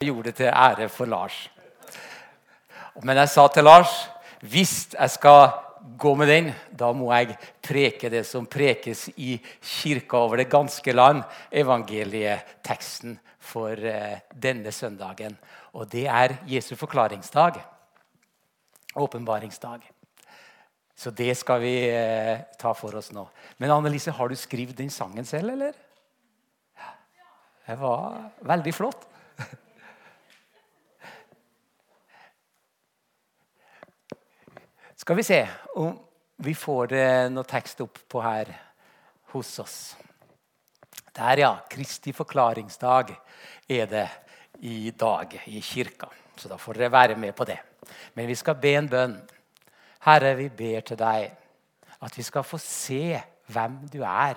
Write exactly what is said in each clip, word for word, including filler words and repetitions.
Jeg gjorde det til ære for Lars. Men jeg sa til Lars, hvis jeg skal gå med den, da må jeg preke det som prekes i kirka over det ganske land, evangelieteksten for eh, denne søndagen. Og det er Jesu forklaringsdag, åpenbaringsdag. Så det skal vi eh, ta for oss nå. Men Annelise, har du skrevet den sangen selv, eller? Ja. Det var veldig flott. Skal vi se om vi får noe tekst opp på her hos oss. Der ja, Kristi forklaringsdag er det i dag i kirka. Så da får dere være med på det. Men vi skal be en bønn. Herre, vi ber til deg at vi skal få se hvem du er.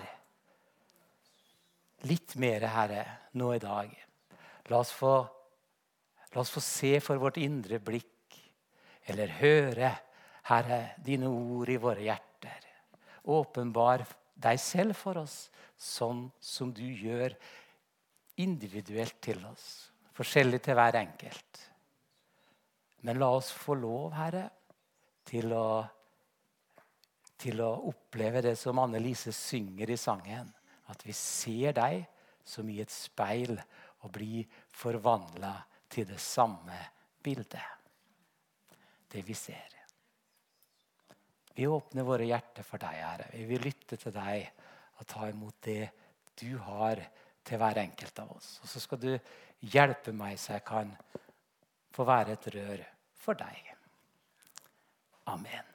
Litt mer, Herre, nå i dag. La oss få, la oss få se for vårt indre blikk, eller høre, Herre, dine ord i våre hjerter. Åpenbar deg selv for oss, sånn som du gjør individuelt til oss. Forskjellig til hver enkelt. Men la oss få lov, Herre, til å, til å oppleve det som Annelise synger i sangen. At vi ser deg som i et speil og blir forvandlet til det samme bildet. Det vi ser. Vi åpner våre hjerter for deg, Herre. Vi vil lytte til deg og ta imot det du har til hver enkelt av oss. Og så skal du hjelpe meg så jeg kan få være et rør for deg. Amen.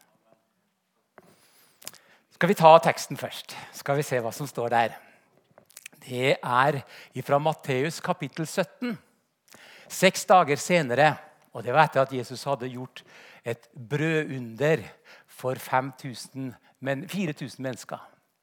Skal vi ta teksten først? Skal vi se hva som står der? Det er fra Matteus kapittel sytten. Seks dager senere, og det var etter at Jesus hadde gjort et brødunder for fem tusen, men fire tusen mennesker.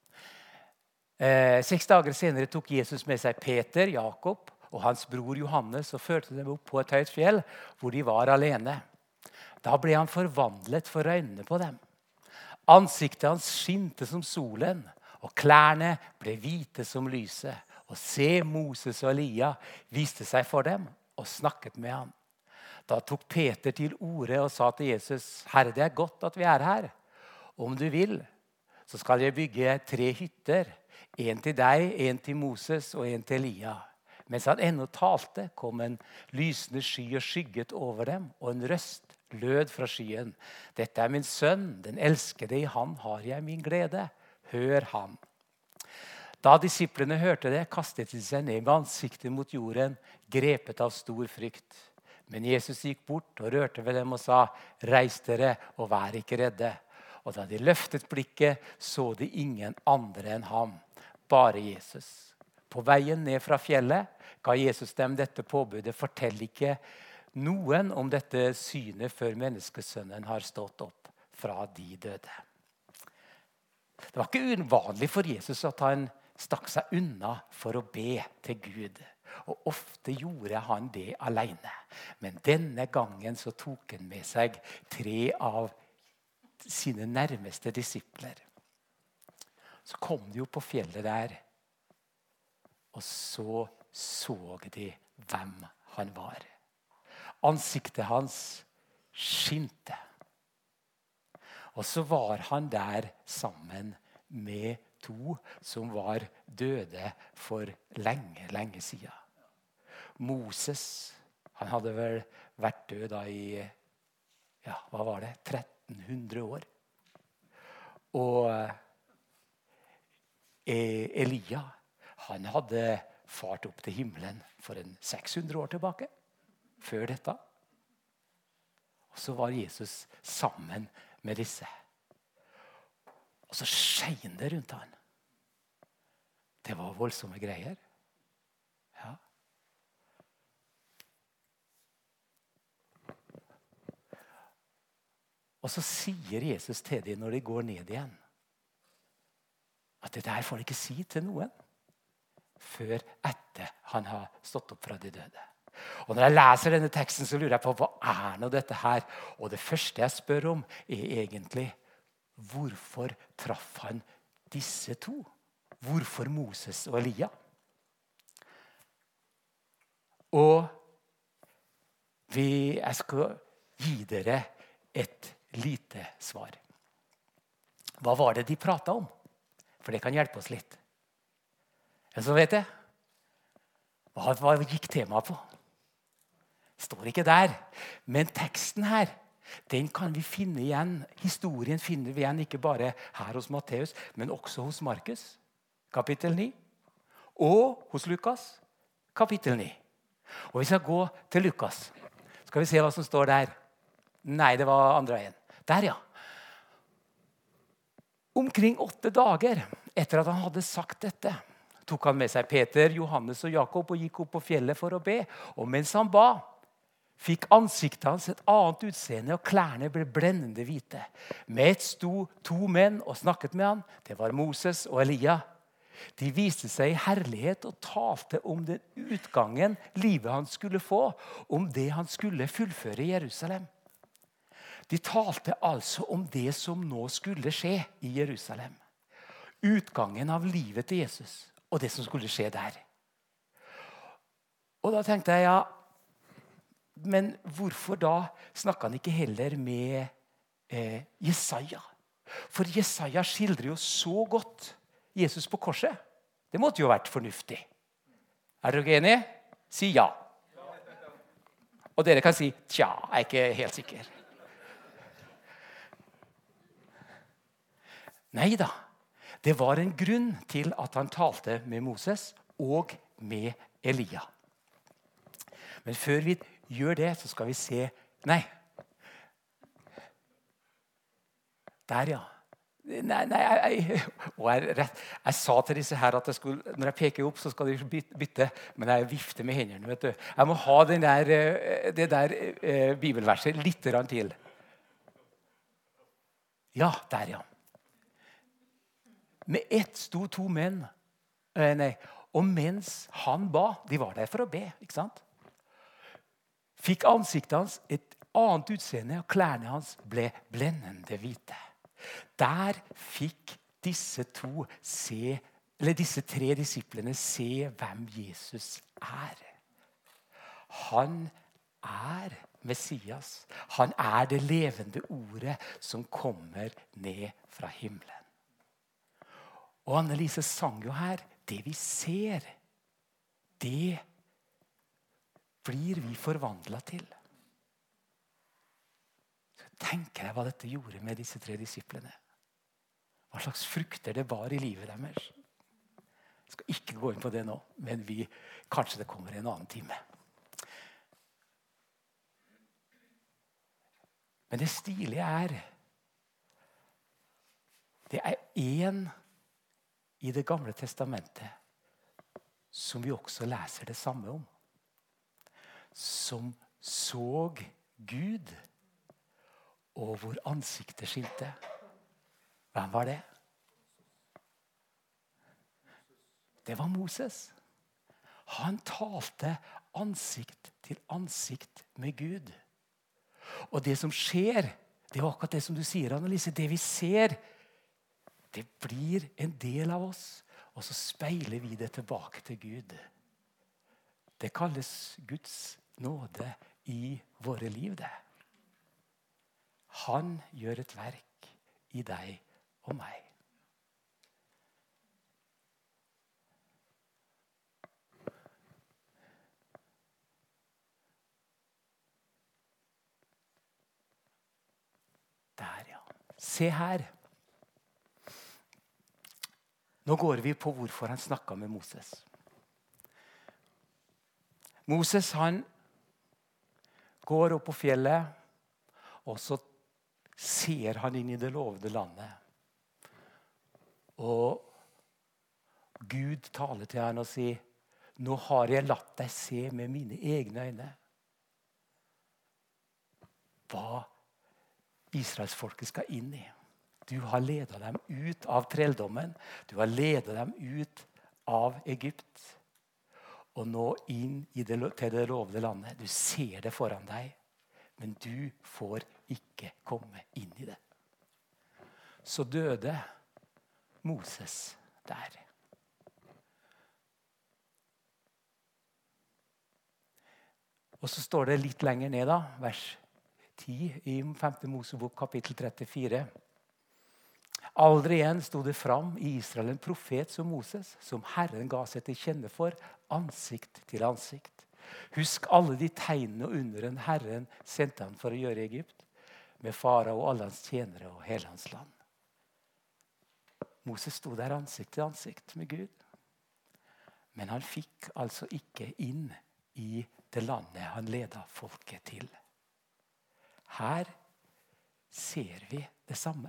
Eh, seks dager senere tok Jesus med seg Peter, Jakob og hans bror Johannes og førte dem opp på et høyt fjell hvor de var alene. Da ble han forvandlet for øynene på dem. Ansiktet hans skinte som solen, og klærne ble hvite som lyset. Og se, Moses og Elia viste seg for dem og snakket med ham. Da tok Peter til orde og sa til Jesus, Herre, det er godt at vi er her. Om du vil, så skal jeg bygge tre hytter. En til deg, en til Moses og en til Elia. Mens han ennå talte, kom en lysende sky og skygget over dem, og en røst lød fra skyen. Dette er min sønn, den elskede, i han har jeg min glede. Hør han. Da disiplene hørte det, kastet de seg ned med ansiktet mot jorden, grepet av stor frykt. Men Jesus gikk bort og rørte ved dem og sa, reis dere og vær ikke redde. Og da de løftet blikket, så de ingen andre enn ham, bare Jesus. På veien ned fra fjellet ga Jesus dem dette påbudet, fortell ikke noen om dette synet før menneskesønnen har stått opp fra de døde. Det var ikke uvanlig for Jesus at han stakk seg unna for å be til Gud. Og ofte gjorde han det alene. Men denne gangen så tok han med seg tre av sine nærmeste disipler. Så kom de jo på fjellet der, og så så de hvem han var. Ansiktet hans skinte. Og så var han der sammen med to som var døde for lenge, lenge siden. Moses, han hadde vel vært død da i, ja, hva var det, tretten hundre år. Og Elia, han hadde fart opp til himmelen for en seks hundre år tilbake, før dette. Og så var Jesus sammen med disse. Og så skjein det rundt han. Det var voldsomme greier. Ja. Og så sier Jesus til dem når de går ned igjen, at det der får de ikke si til noen før etter han har stått opp fra de døde. Og når jeg leser denne teksten, så lurer jeg på hva er nå dette her? Og det første jeg spør om er egentlig, hvorfor traff han disse to? Hvorfor Moses og Elia? Og Vi, jeg skal gi dere et lite svar. Hva var det de pratet om? For det kan hjelpe oss litt. En som vet det? Hva, hva gikk temaet på? Står ikke der. Men teksten her, den kan vi finne igjen. Historien finner vi igjen ikke bare her hos Matteus, men også hos Markus, kapittel ni. Og hos Lukas, kapittel ni. Og vi skal gå til Lukas. Skal vi se hva som står der. Nei, det var andre veien. Der, ja. Omkring åtte dager etter at han hadde sagt dette, tok han med seg Peter, Johannes og Jakob og gikk opp på fjellet for å be. Og mens han ba, fikk ansiktet hans et annet utseende, og klærne ble blendende hvite. Med et sto to menn og snakket med han. Det var Moses og Elia. De viste seg i herlighet og talte om den utgangen livet han skulle få, om det han skulle fullføre i Jerusalem. De talte altså om det som nå skulle skje i Jerusalem. Utgangen av livet til Jesus og det som skulle skje der. Og da tenkte jeg, ja, men hvorfor da snakket han ikke heller med eh, Jesaja? For Jesaja skildrer jo så godt Jesus på korset. Det måtte jo ha vært fornuftig. Er dere enige? Si ja. Og dere kan si, tja, jeg er ikke helt sikker. Neida, det var en grunn til at han talte med Moses og med Elia. Men før vi gjør det, så skal vi se... Nei. Der, ja. Nei, nei, jeg, jeg, jeg, jeg sa til disse her at jeg skulle, når jeg peker opp, så skal de bytte, men jeg vifter med hendene, vet du. Jeg må ha den der, det der eh, bibelverset litt til. Ja, der, ja. Med ett sto to menn, eh, nei, og mens han ba, de var der for å be, ikke sant? Fikk ansiktet hans et annet utseende, og klærne hans ble blendende hvite. Der fikk disse to se, eller disse tre disiplene se hvem Jesus er. Han er Messias. Han er det levende ordet som kommer ned fra himmelen. Og Annelise sang jo her, det vi ser, det blir vi forvandlet til. Så tenker jeg hva dette gjorde med disse tre disiplene. Hva slags frukter det var i livet deres. Jeg skal ikke gå inn på det nå, men vi, kanskje det kommer en annen time. Men det stilige er, det er en i det gamle testamentet som vi også leser det samme om. Som så Gud, og hvor ansiktet skinte. Hvem var det? Det var Moses. Han talte ansikt til ansikt med Gud. Og det som skjer, det er akkurat det som du sier, Annelise. Det vi ser, det blir en del av oss, og så speiler vi det tilbake til Gud. Det kalles Guds nåde i våre liv, det. Han gjør et verk i deg og meg. Der, ja. Se her. Nå går vi på hvorfor han snakket med Moses. Moses, han går opp på fjellet, og så ser han inn i det lovede landet. Og Gud taler til han og sier, nå har jeg latt deg se med mine egne øyne hva Israelsfolket skal inn i. Du har ledet dem ut av trelldommen. Du har ledet dem ut av Egypt. Og nå inn i det, til det lovede landet. Du ser det foran deg, men du får ikke komme inn i det. Så døde Moses der. Og Og så står det litt lenger ned, da, vers ti i femte Mosebok kapittel trettifire. Aldri igjen stod det fram i Israel en profet som Moses, som Herren ga seg til kjenne for, ansikt til ansikt. Husk alle de tegnene og underen Herren sendte han for å gjøre i Egypt, med farao og alle hans tjenere og hele hans land. Moses stod der ansikt til ansikt med Gud. Men han fikk altså ikke inn i det landet han ledet folket til. Her ser vi det samme.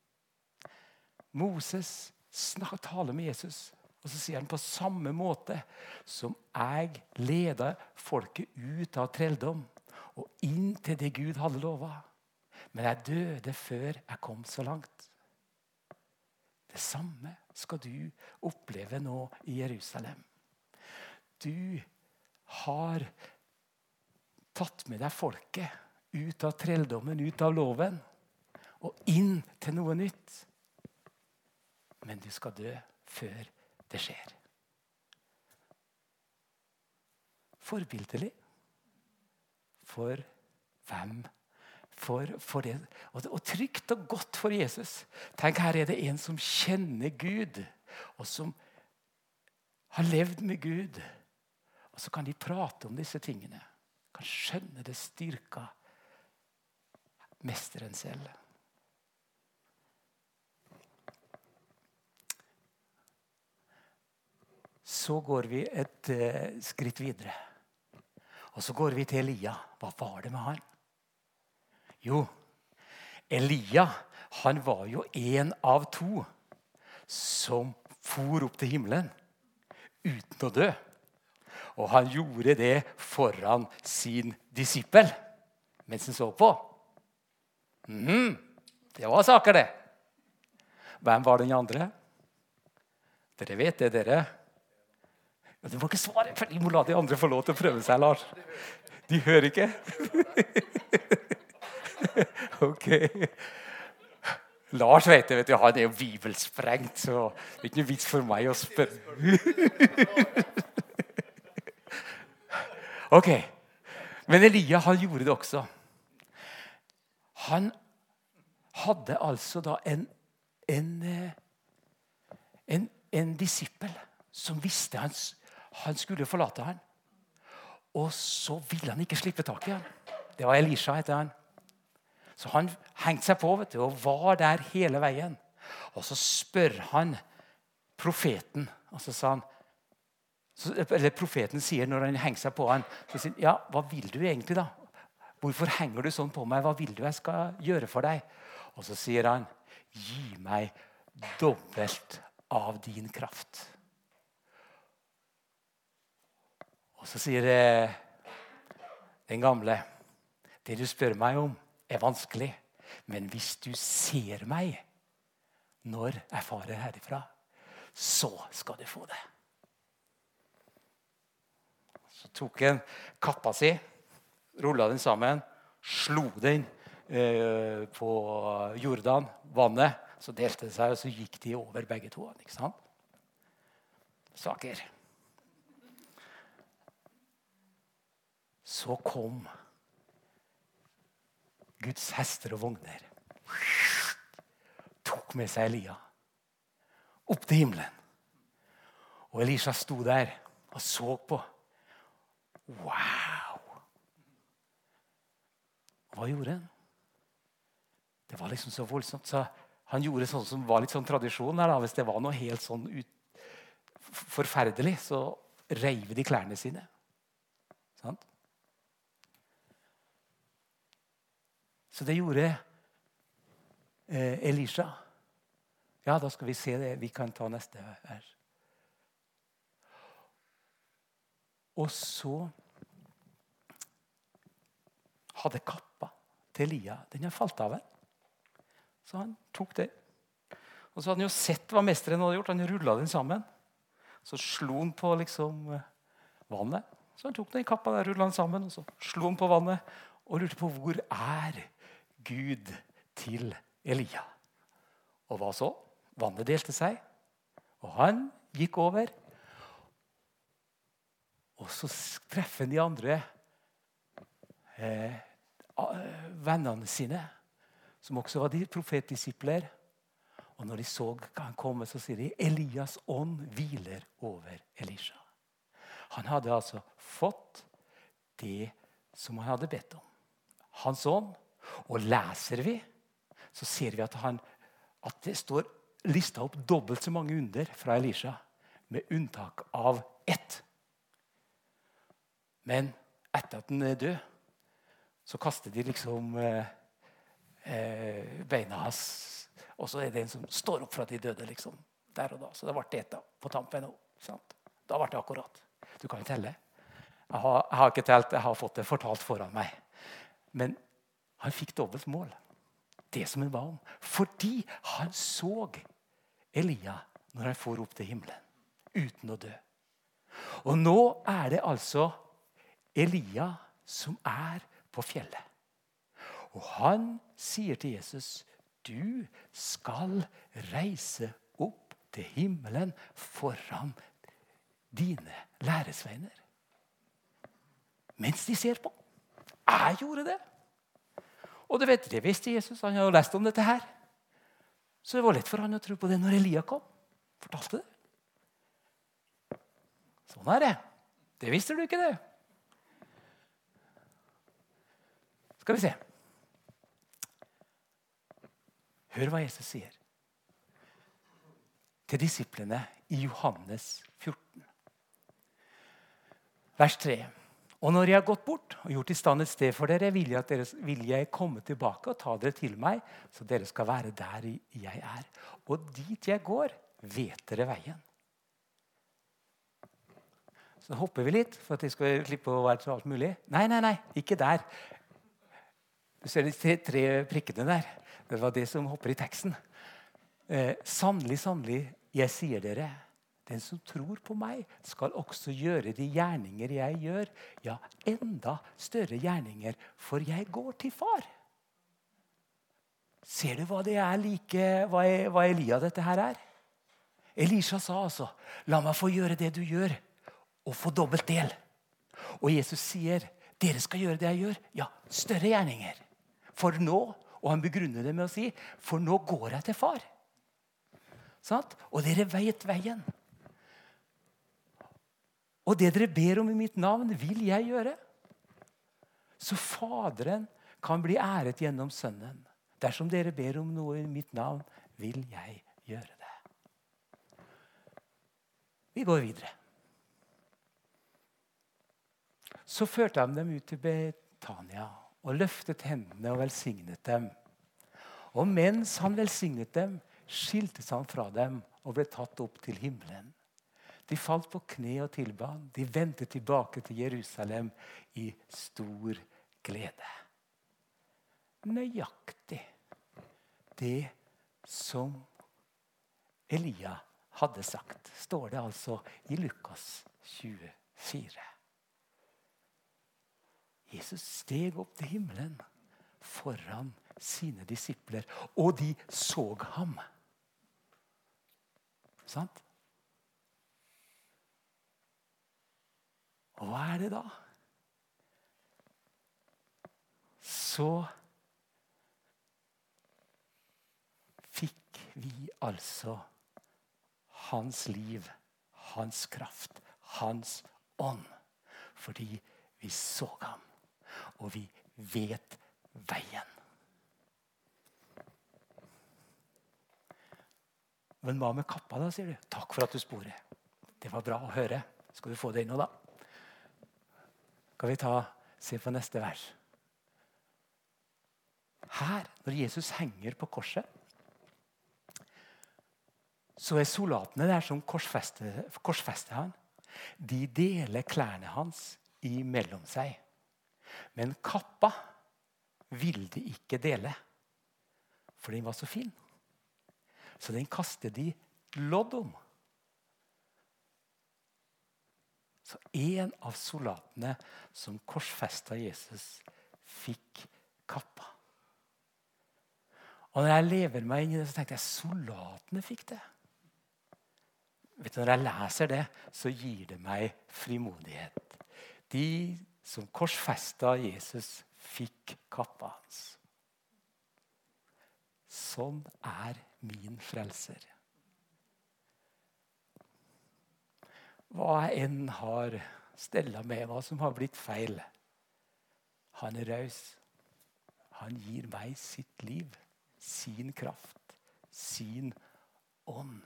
Moses taler med Jesus, og så sier han på samme måte som jeg leder folket ut av trelldom og inn til det Gud hadde lovet. Men jeg døde før jeg kom så langt. Det samme skal du oppleve nå i Jerusalem. Du har tatt med deg folket ut av trelldommen, ut av loven, og inn til noe nytt. Men du skal dø før det skjer. Forbildelig. For hvem? For, for det. Og, og trygt og godt for Jesus. Tenk, her er det en som kjenner Gud, og som har levd med Gud. Og så kan de prate om disse tingene. Kan skjønne det styrka mesteren selv. Så går vi et uh, skritt videre. Og så går vi til Elia. Hva var det med han? Jo, Elia, han var jo en av to som for opp til himmelen uten å dø. Og han gjorde det foran sin disippel mens han så på. Mm, det var saker det. Hvem var den andre? Dere vet det, dere. Du må ikke svare, for de må la de andre få lov til å prøve seg, Lars. De hører ikke. Ok. Lars vet det, vet du, han er jo bibelsprengt, så det er ikke noe vits for meg å spørre. Ok, men Elia, han gjorde det også. Han hadde altså da en, en, en, en disippel som visste han, han skulle forlate han. Og så ville han ikke slippe tak i han. Det var Elisha, heter han. Så han hengte seg på, vet du, og var der hele veien. Og så spør han profeten, og så sa han, så, eller profeten sier når han henger seg på han, så sier han, ja, hva vil du egentlig da? Hvorfor henger du sånn på meg? Hva vil du jeg skal gjøre for deg? Og så sier han, gi meg dobbelt av din kraft. Og så sier eh, den gamle, det du spør meg om er vanskelig, men hvis du ser meg når jeg farer herifra, så skal du få det. Så tok han kappa si, rullet den sammen, slo den eh, på Jordan, vannet, så delte det seg, og så gikk de over begge to. Ikke sant? Saker. Så kom Guds hester og vogner. Tok med seg Elia opp til himmelen. Og Elisha sto der og så på. Wow! Hva gjorde han? Det var liksom så voldsomt. Så han gjorde sånn som var litt sånn tradisjon her, da. Hvis det var noe helt sånn ut, forferdelig, så reiv de klærne sine. Sant? Så det gjorde eh, Elisha. Ja, da skal vi se det. Vi kan ta neste vers. Og så hadde kappa til Elia, den har falt av her. Så han tok det. Og så hadde han jo sett hva mesteren hadde gjort. Han rullet den sammen. Så slo han på liksom vannet. Så han tok den kappa der, rullet den sammen, og så slo han på vannet. Og lurte på, hvor er Gud til Elia? Og hva så? Vannet delte seg. Og han gikk over. Og så treffer han de andre eh, vennene sine, som også var de profetdisipler. Og når de så han komme, så sier de Elias ånd hviler over Elisha. Han hadde altså fått det som han hadde bedt om. Hans ånd. Og leser vi, så ser vi at, han, at det står listet opp dobbelt så mange under fra Elisha, med unntak av ett. Men etter at den er død, så kaster de liksom eh, eh, beina hans, og så er det en som står opp fra de døde liksom, der og da. Så det ble det da, på tampen også, sant? Da ble det akkurat. Du kan jo telle. Jeg har, jeg har ikke telt, jeg har fått det fortalt foran meg. Men han fikk dobbelt mål. Det som han ba om. Fordi han så Elia når han får opp til himmelen. Uten å dø. Og nå er det altså Elia som er på fjellet. Og han sier til Jesus, du skal reise opp til himmelen foran dine læresveiner. Mens de ser på. Jeg gjorde det. Og det, vet, det visste Jesus, han har jo lest om dette her. Så det var lett for han å tro på det når Elia kom. Fortalte det. Sånn er det. Det visste du ikke det. Skal vi se. Hør hva Jesus sier. Til disiplene i Johannes fjorten. Vers tre. Og når jeg har gått bort og gjort i stand et sted for dere, vil jeg, at dere, vil jeg komme tilbake og ta dere til meg, så dere skal være der jeg er. Og dit jeg går, vet dere veien. Så hopper vi litt, for at jeg skal slippe å være så alt mulig. Nei, nei, nei, ikke der. Du ser de tre, tre prikkene der. Det var det som hopper i teksten. Eh, sannelig, sannelig, jeg sier dere, den som tror på meg skal også gjøre de gjerninger jeg gjør, ja, enda større gjerninger, for jeg går til far. Ser du hva det er like, hva, er, hva Elia dette her er? Elisha sa altså, la meg få gjøre det du gjør, og få dobbelt del. Og Jesus sier, dere skal gjøre det jeg gjør, ja, større gjerninger. For nå, og han begrunner det med å si, for nå går jeg til far. Sant? Og dere vet veien. Og det dere ber om i mitt navn, vil jeg gjøre. Så Faderen kan bli æret gjennom Sønnen. Dersom dere ber om noe i mitt navn, vil jeg gjøre det. Vi går videre. Så førte han dem ut til Betania og løftet hendene og velsignet dem. Og mens han velsignet dem, skiltes han fra dem og ble tatt opp til himmelen. De falt på kne og tilba. De vendte tilbake til Jerusalem i stor glede. Nøyaktig det som Elia hadde sagt, står det altså i Lukas tjuefire. Jesus steg opp til himmelen foran sine disipler, og de så ham. Sant? Og hva er det da? Så fikk vi altså hans liv, hans kraft, hans ånd. Fordi vi så ham, og vi vet veien. Men hva med kappa da, sier du? Takk for at du sporer. Det var bra å høre. Skal du få det inn nå da? Skal vi ta, se på neste vers. Her, når Jesus henger på korset, så er soldatene der som korsfester, korsfester han. De deler klærne hans imellom seg. Men kappa ville de ikke dele, for den var så fin. Så den kastet de lodd om. Så en av soldatene som korsfestet Jesus fikk kappa. Og når jeg lever meg inn i det, så tenkte jeg, soldatene fikk det. Vet du, når jeg leser det, så gir det meg frimodighet. De som korsfestet Jesus fikk kappa hans. Sånn er min frelser. Hva jeg enn har stellet med, hva som har blitt feil. Han er raus. Han gir meg sitt liv, sin kraft, sin ånd.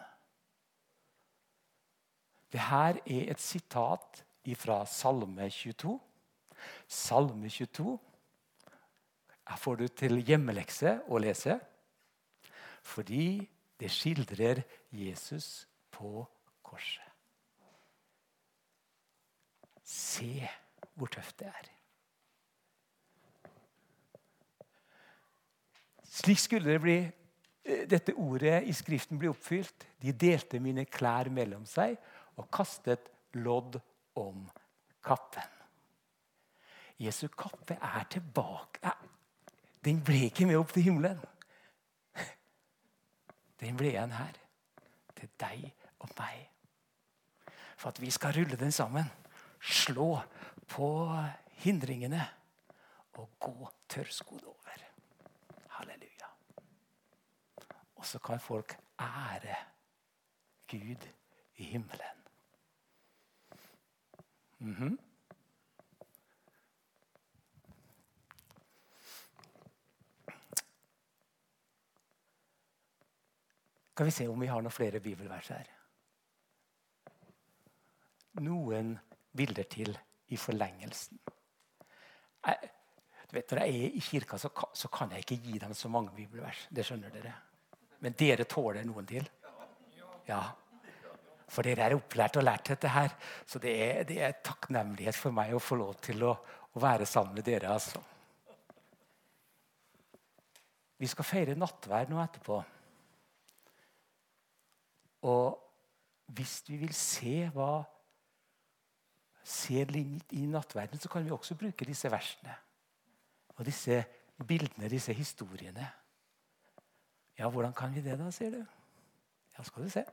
Dette er et sitat fra Salme tjueto. Salme tjueto. Her får du til hjemmelekse å lese, fordi det skildrer Jesus på korset. Se hvor tøft det er. Slik skulle det bli, dette ordet i skriften bli oppfylt. De delte mine klær mellom seg og kastet lodd om kappen. Jesu kappe er tilbake. Den ble ikke med opp til himmelen. Den ble igjen her. Til deg og meg. For at vi skal rulle den sammen. Slå på hindringene og gå tørrskodd over. Halleluja. Og så kan folk ære Gud i himmelen. Mhm. Kan vi se om vi har noen flere bibelvers her. Noen bilder til i forlengelsen. Jeg, du vet, når jeg er i kirka, så kan, så kan jeg ikke gi dem så mange bibelvers. Det skjønner dere. Men dere tåler noen til. Ja. For dere er opplært og lært dette her. Så det er, det er takknemlighet for meg å få lov til å, å være sammen med dere. Altså. Vi skal feire nattverd nå etterpå. Og hvis vi vil se hva ser inn i nattverden, så kan vi også bruke disse versene. Og disse bildene, disse historiene. Ja, hvordan kan vi det da, sier du? Ja, skal du se.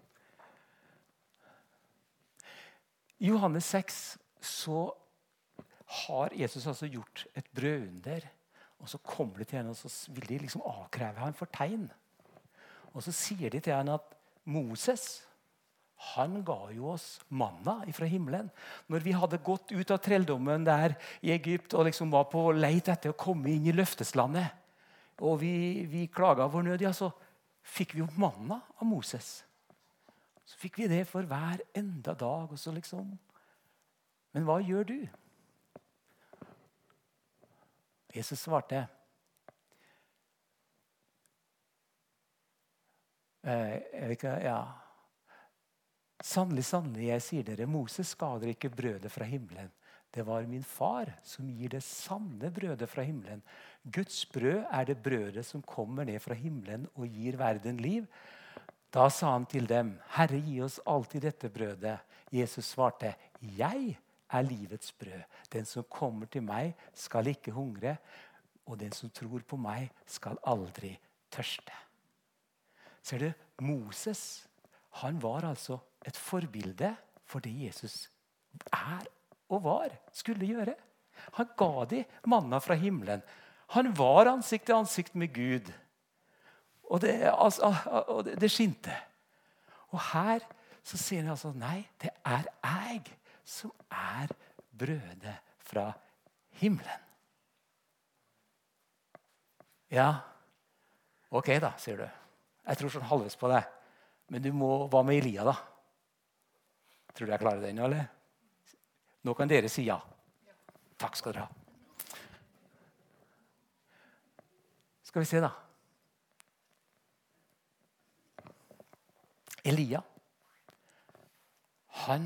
I Johannes seks så har Jesus altså gjort et brødunder, og så kommer de til henne, og så vil de liksom avkreve ham for tegn. Og så sier de til henne at Moses, han ga jo oss manna fra himmelen. Når vi hadde gått ut av trelldommen der i Egypt og liksom var på leit etter å komme inn i løfteslandet, og vi, vi klaget vår nød, ja, så fikk vi jo manna av Moses. Så fikk vi det for hver enda dag. Og så liksom. Men hva gjør du? Jesus svarte, Eh, ikke, ja. Sannelig, sannelig, jeg sier dere, Moses ga dere ikke brødet fra himmelen. Det var min far som gir det sanne brødet fra himmelen. Guds brød er det brødet som kommer ned fra himmelen og gir verden liv. Da sa han til dem, Herre, gi oss alltid dette brødet. Jesus svarte, jeg er livets brød. Den som kommer til meg skal ikke hungre, og den som tror på meg skal aldri tørste. Ser du, Moses, han var altså et forbilde for det Jesus er og var, skulle gjøre. Han ga de manna fra himmelen. Han var ansikt til ansikt med Gud. Og det, altså, og det, det skinte. Og her så sier han altså, nei, det er jeg som er brødet fra himmelen. Ja, ok da, sier du. Jeg tror sånn halvveis på det. Men du må, hva med Elia da? Tror du jeg klarer den, eller? Nå kan dere si ja. Takk skal dere ha. Skal vi se da. Elia, han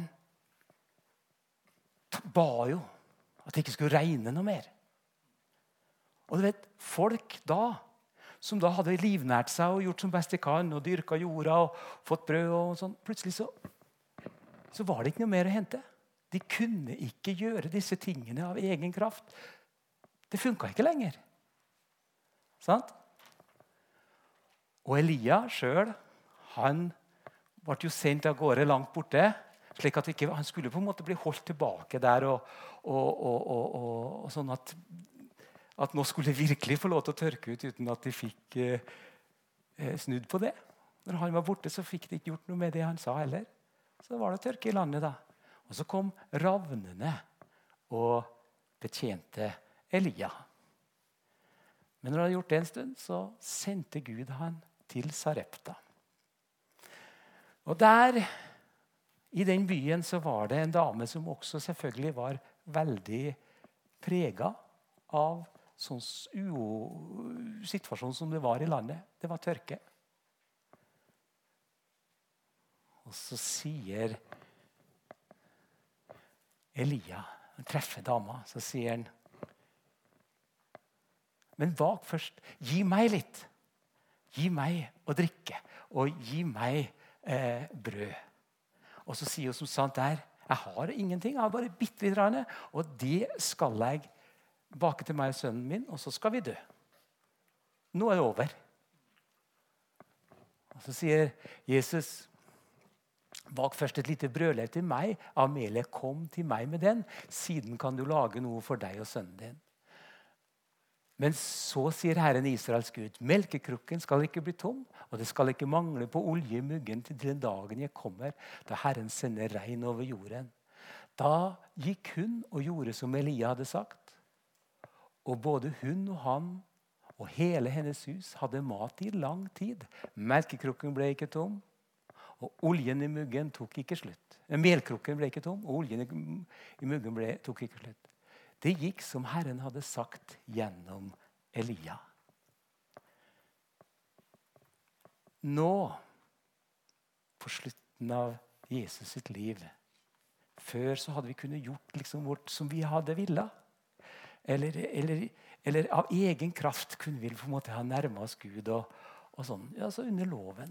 ba jo at det ikke skulle regne noe mer. Og du vet, folk da, som da hadde livnært seg og gjort som best de kan, og dyrka jorda og fått brød og sånn, plutselig så, så var det ikke noe mer å hente. De kunne ikke gjøre disse tingene av egen kraft. Det funket ikke lenger. Sant? Og Elia selv, han ble jo sendt av gårde langt borte, slik at ikke, han skulle på en måte bli holdt tilbake der, og, og, og, og, og, og sånn at at nå skulle det virkelig få lov til å tørke ut uten at de fikk eh, snudd på det. Når han var borte, så fikk de ikke gjort noe med det han sa heller. Så var det tørke i landet da. Og så kom ravnene og betjente Elia. Men når han hadde gjort det en stund, så sendte Gud han til Sarepta. Og der, i den byen, så var det en dame som også selvfølgelig var veldig preget av sånn situasjon som det var i landet. Det var tørke. Og så sier Elia, han treffer dama, så sier han, men bak først, gi meg litt. Gi meg å drikke, og gi meg eh, brød. Og så sier hun som sant er, jeg har ingenting, jeg har bare bitte litt rane, og det skal jeg bake til meg og sønnen min, og så skal vi dø. Nå er det over. Og så sier Jesus, bak først et lite brødlev til meg, Amelie, kom til meg med den, siden kan du lage noe for deg og sønnen din. Men så sier Herren Israels Gud, melkekrukken skal ikke bli tom, og det skal ikke mangle på olje i muggen til den dagen jeg kommer, da Herren sender regn over jorden. Da gikk hun og gjorde som Elia hadde sagt, og både hun og han og hele hennes hus hadde mat i lang tid. Melkekrukken ble ikke tom, og oljen i muggen tok ikke slutt. Melkrukken ble ikke tom, og oljen i muggen ble, tok ikke slutt. Det gikk som Herren hadde sagt gjennom Elia. Nå, på slutten av Jesus sitt liv, før så hadde vi kunnet gjort liksom vårt som vi hadde villet. Eller, eller, eller av egen kraft kunne vi på en måte ha nærmet oss Gud og, og sånn, ja, så under loven.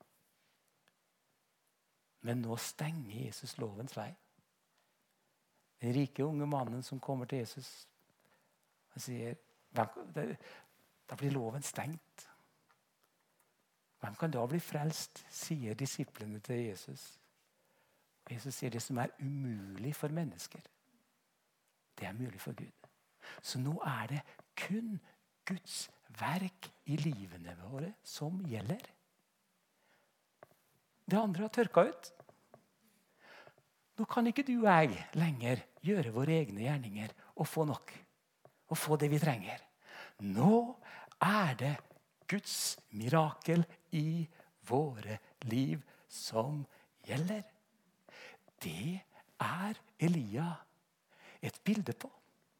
Men nå stenger Jesus lovens vei. Den rike unge mannen som kommer til Jesus og sier, da blir loven stengt. Hvem kan da bli frelst, sier disiplene til Jesus. Jesus sier det som er umulig for mennesker. Det er mulig for Gud. Så nå er det kun Guds verk i livene våre som gjelder. Det andre har tørka ut. Nå kan ikke du og jeg lenger gjøre våre egne gjerninger og få nok. Og få det vi trenger. Nå er det Guds mirakel i våre liv som gjelder. Det er Elia et bilde på.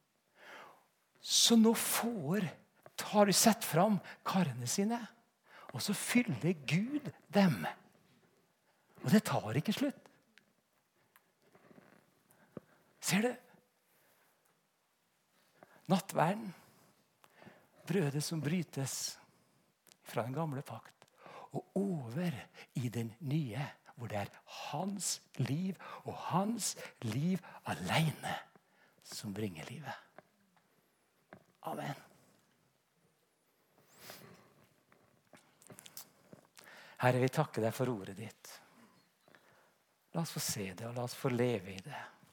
Så nå får, har du sett fram karene sine, og så fyller Gud dem. Og det tar ikke slutt. Ser du? Nattverden, brødet som brytes fra den gamle pakt, og over i den nye, hvor det er hans liv og hans liv alene som bringer livet. Amen. Herre, vi takker deg for ordet ditt. La oss få se det, og la oss få leve i det.